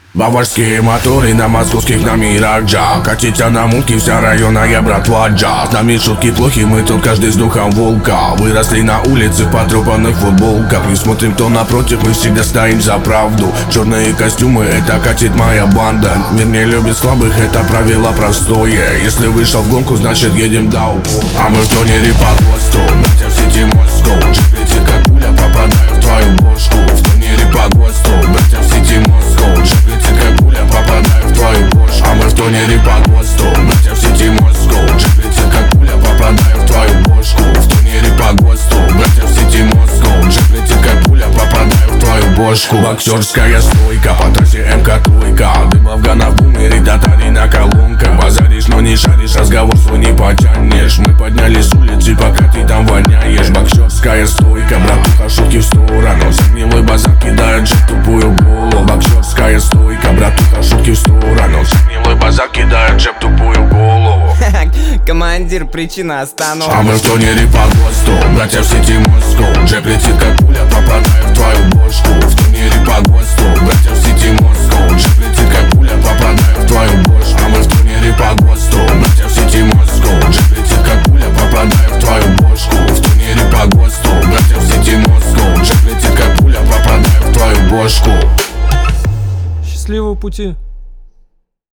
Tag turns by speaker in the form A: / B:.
A: Баварские моторы на московских номерах джа. Катится на мутке вся районная братва джа. С нами шутки плохи, мы тут каждый с духом волка. Выросли на улице в потрепанных футболках. Не смотрим кто напротив, мы всегда стоим за правду. Черные костюмы, это катит моя банда. Мир не любит слабых, это правило простое. Если вышел в гонку, значит едем до упора. А мы в тонере по ГОСТу, братья в сети Москву. Джип летит как пуля, попадаю в твою бошку. В тонере по ГОСТу, братья в сети Москву. Джип летит как пуля, попадаю в твою бошку. А мы в тонере по ГОСТу, братья в сети Москву. Джип летит как пуля, попадаю в твою бошку. В тонере по ГОСТу, братья в сети Москву. Джип летит как пуля, попадаю в твою бошку. Боксерская стойка, по трассе МК-тройка. Дым Афгана в бумере, татари на колонках. Базаришь, но не шаришь, разговор свой не потянешь. Мы поднялись с улицы, пока ты там воняешь. Боксерская стойка, братуха, шутки в сторону. С огневой базар кидает джип тупую голову. Боксерская стойка, братуха, шутки в сторону. С огневой базар кидает джип тупую голову.
B: Командир, причина остановки.
A: А мы в тонере по ГОСТу, братья в сети Москву. Джип летит как пуля, попадаю в твою бошку. В тонере по ГОСТу, братья в сети Москву. Джип летит как пуля, попадаю в твою бошку. А мы в тонере по ГОСТу, братья в сети Москву. Джип летит как пуля, попадаю в твою бошку. В тонере по ГОСТу, братья в сети Москву. Джип летит как пуля, попадаю в твою бошку.
C: Счастливого пути.